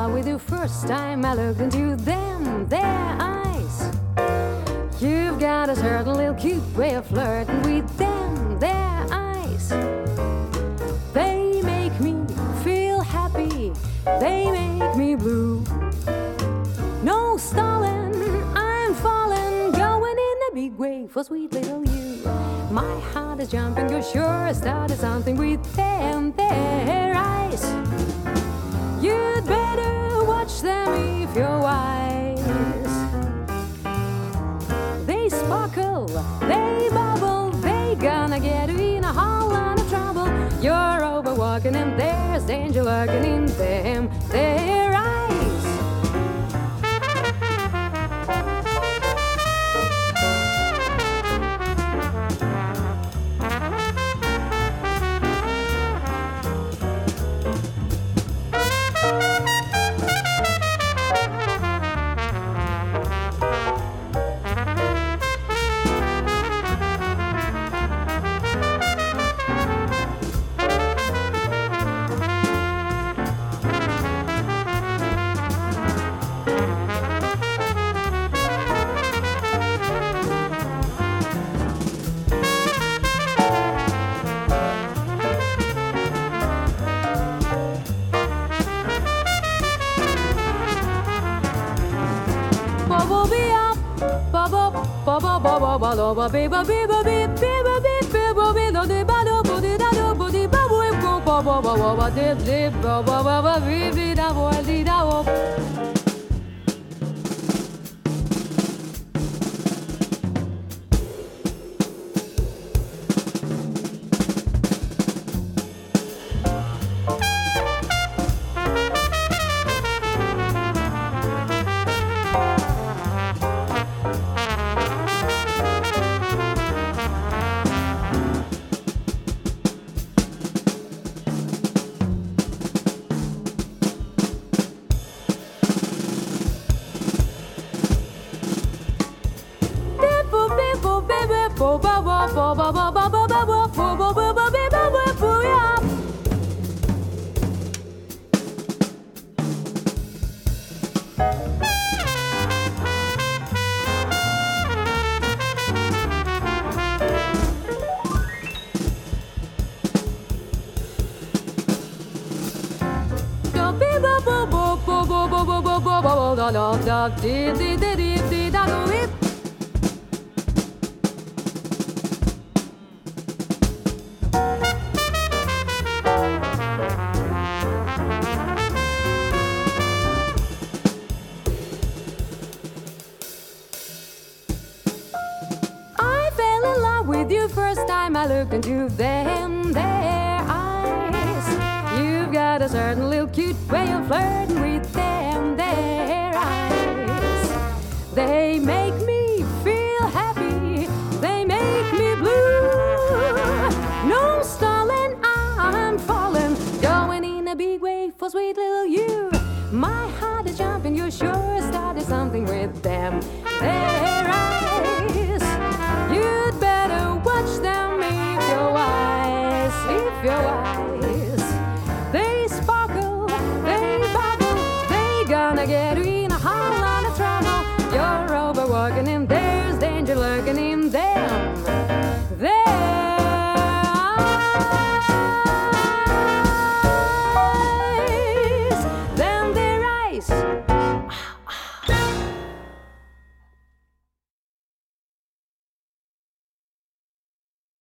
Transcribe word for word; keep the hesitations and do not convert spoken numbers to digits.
love with you first time I looked into them, their eyes. You've got a certain little cute way of flirting with them, their eyes. They make me feel happy, they make me blue. No stalling, I'm falling, going in a big way for sweet little you. My heart is jumping, you're sure started something with them, their eyes. You'd better watch them if you're wise. They sparkle, they bubble, they gonna get you in a whole lot of trouble. You're over walking and there's danger lurking in them, their eyes. I looked into them, their eyes. You've got a certain little cute way of flirting with them, their eyes. They make me feel happy, they make me blue. No stalling, I'm falling, going in a big way for sweet little you. My heart is jumping, you're sure started something with them, their eyes. You'd better watch them if you're wise, if you're wise. They sparkle, they bubble, they gonna get you in a whole lot of trouble. You're overworking and there's danger lurking in them, their eyes. Then their eyes